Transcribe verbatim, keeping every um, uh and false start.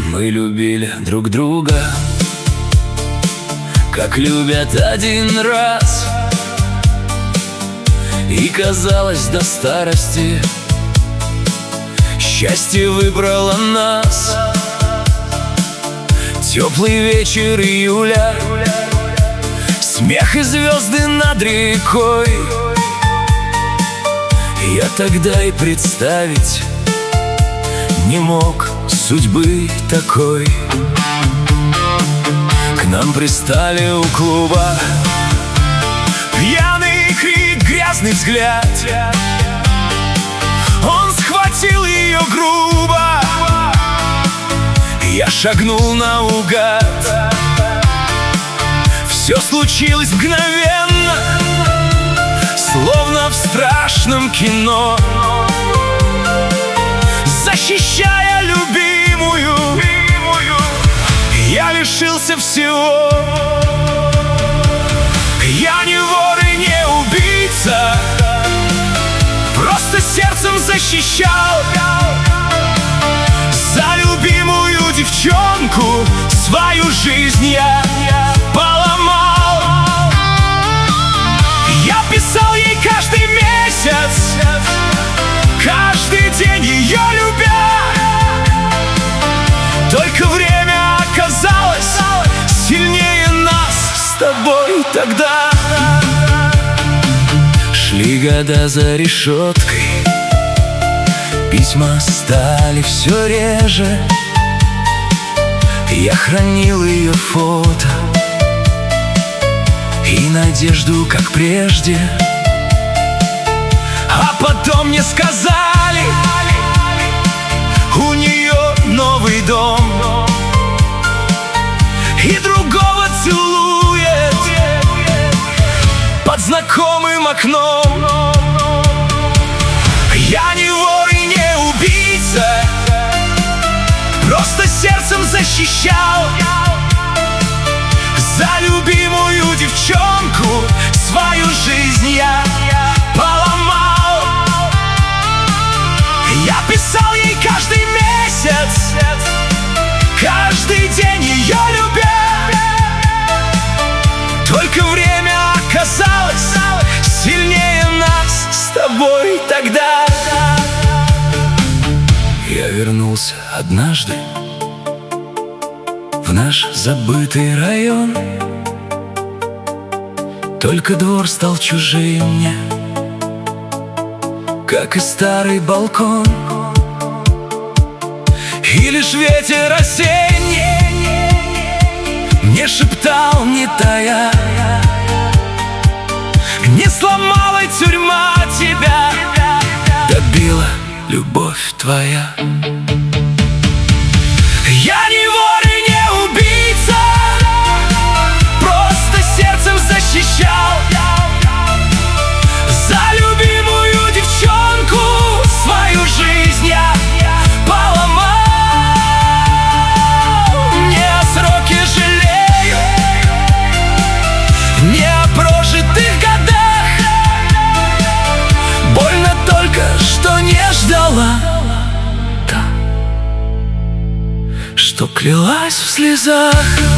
Мы любили друг друга, как любят один раз. И казалось, до старости счастье выбрало нас. Теплый вечер июля, смех и звезды над рекой. Я тогда и представить не мог судьбы такой. К нам пристали у клуба, пьяный крик, грязный взгляд. Он схватил ее грубо, я шагнул наугад. Все случилось мгновенно, словно в страшном кино. Защищая любимую, я лишился всего. Я не вор и не убийца, просто сердцем защищал. За любимую девчонку свою жизнь я поломал. Я писал ей каждый месяц, каждый день ее любя. Только время оказалось сильнее нас с тобой тогда. Шли года за решеткой, письма стали все реже. Я хранил ее фото и надежду, как прежде. А потом мне сказали, у нее новый дом и другого целует под знакомым окном. Я не вор и не убийца, просто сердцем защищал. За любимую девчонку свою жизнь я поломал. Я писал ей каждый месяц, каждый день ее любя. Только время оказалось сильнее нас с тобой тогда. Я вернулся однажды в наш забытый район. Только двор стал чужим мне, как и старый балкон. И лишь ветер осенний мне шептал, не тая: не сломала тюрьма тебя, добила любовь твоя. Я не вор и не убийца, просто сердцем защищал. За любимую девчонку свою жизнь я поломал. Не о сроке жалею, не о прожитых годах. Больно только, что не ждала та, что клялась в слезах.